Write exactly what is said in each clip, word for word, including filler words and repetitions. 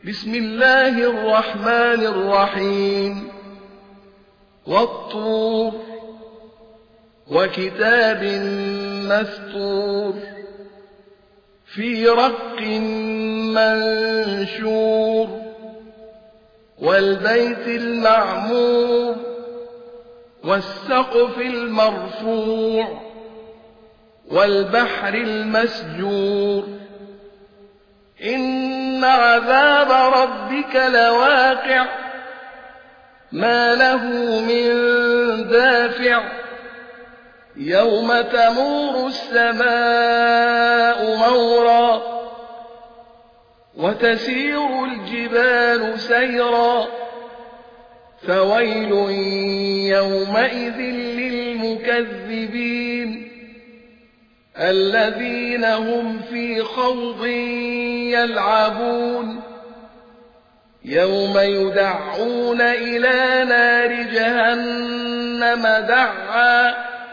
بسم الله الرحمن الرحيم والطور وكتاب مسطور في رق منشور والبيت المعمور والسقف المرفوع والبحر المسجور إن عذاب ربك لواقع ما له من دافع يوم تمور السماء مورا وتسير الجبال سيرا فويل يومئذ للمكذبين الذين هم في خوض يلعبون يوم يدعون إلى نار جهنم دعا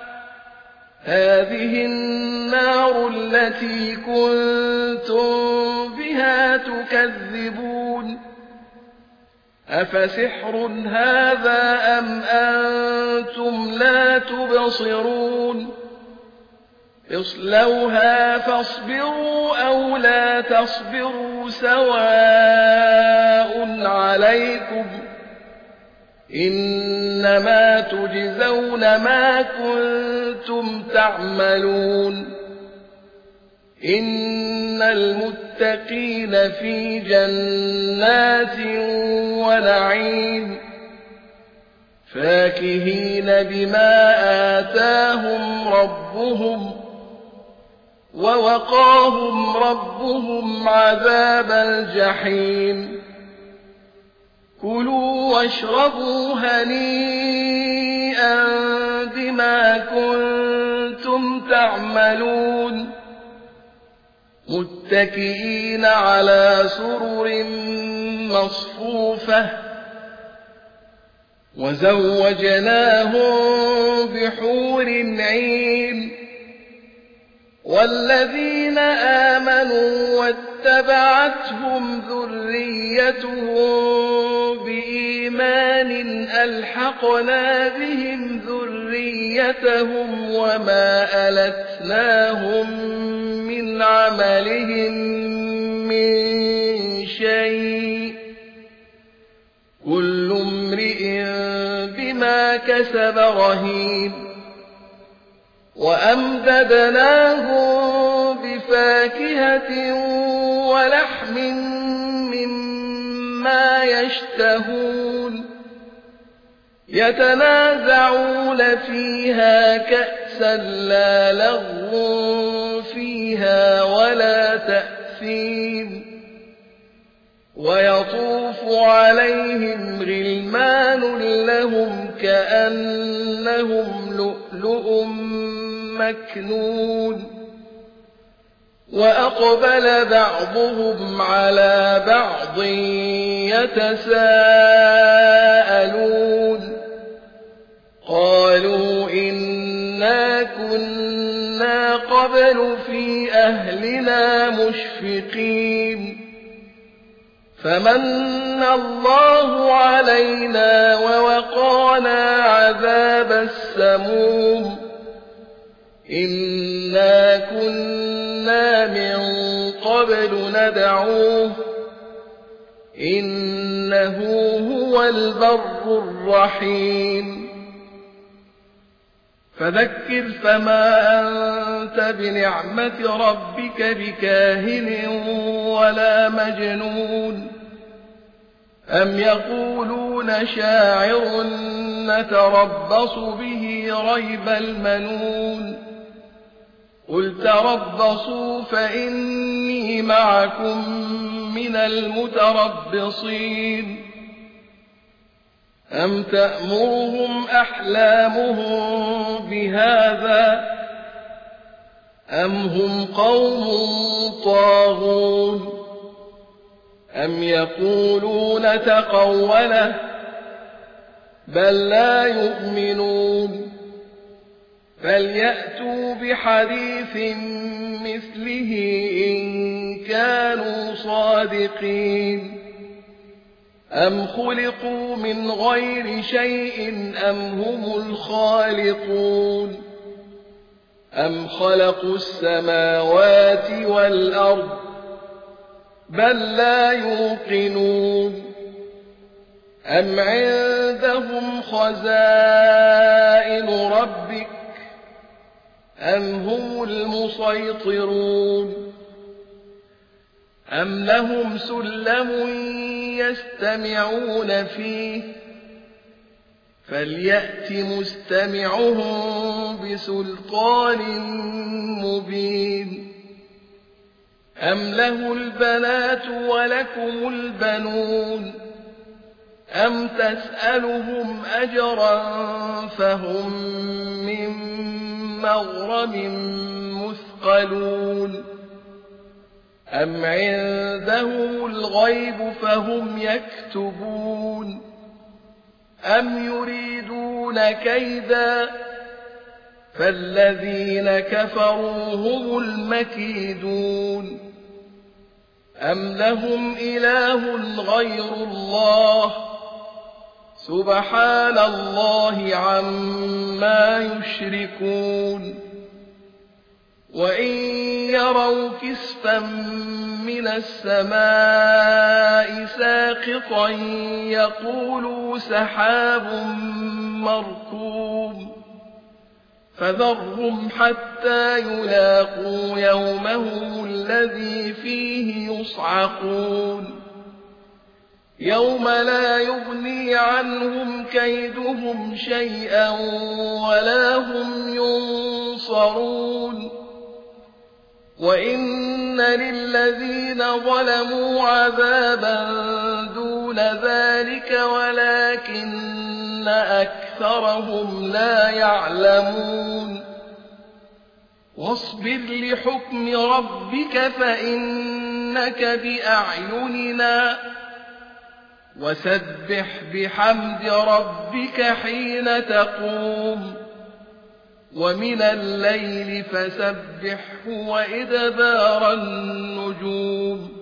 هذه النار التي كنتم بها تكذبون أفسحر هذا أم أنتم لا تبصرون اصلوها فاصبروا أو لا تصبروا سواء عليكم إنما تجزون ما كنتم تعملون إن المتقين في جنات ونعيم فاكهين بما آتاهم ربهم ووقاهم ربهم عذاب الجحيم كلوا واشربوا هنيئا بما كنتم تعملون متكئين على سرر مصفوفة وزوجناهم بحور عين والذين آمنوا واتبعتهم ذريتهم بإيمان ألحقنا بهم ذريتهم وما ألتناهم من عملهم من شيء كل امرئ بما كسب رهين وأمددناهم بفاكهة ولحم مما يشتهون يتنازعون فيها كأسا لا لغو فيها ولا تأثيم ويطوف عليهم غلمان لهم كأنهم لؤلؤ مكنون وأقبل بعضهم على بعض يتساءلون قالوا إنا كنا قبل في أهلنا مشفقين فمن الله علينا ووقانا عذاب السموم إنا كنا من قبل ندعوه إنه هو البر الرحيم فذكر فما أنت بنعمة ربك بكاهن ولا مجنون أم يقولون شاعر نتربص به ريب المنون قل تربصوا فإني معكم من المتربصين أم تأمرهم أحلامهم بهذا أم هم قوم طاغون أم يقولون تقوله بل لا يؤمنون فليأتوا بحديث مثله إن كانوا صادقين أم خلقوا من غير شيء أم هم الخالقون أم خلقوا السماوات والأرض بل لا يوقنون أم عندهم خزائن ربك أم هم المسيطرون أم لهم سلم يستمعون فيه فليأت مستمعهم بسلطان مبين أم له البنات ولكم البنون أم تسألهم أجرا فهم من مغرم مثقلون أم عندهم الغيب فهم يكتبون أم يريدون كيدا فالذين كفروا هم المكيدون أم لهم إله غير الله سبحان الله عما يشركون وإن يروا كسفا من السماء ساقطا يقولوا سحاب مركوم فذرهم حتى يلاقوا يومهم الذي فيه يصعقون يوم لا يغني عنهم كيدهم شيئا ولا هم ينصرون وإن للذين ظلموا عذابا دون ذلك ولكن أكثرهم لا يعلمون واصبر لحكم ربك فإنك بأعيننا وسبح بحمد ربك حين تقوم ومن الليل فسبحه وإدبار النجوم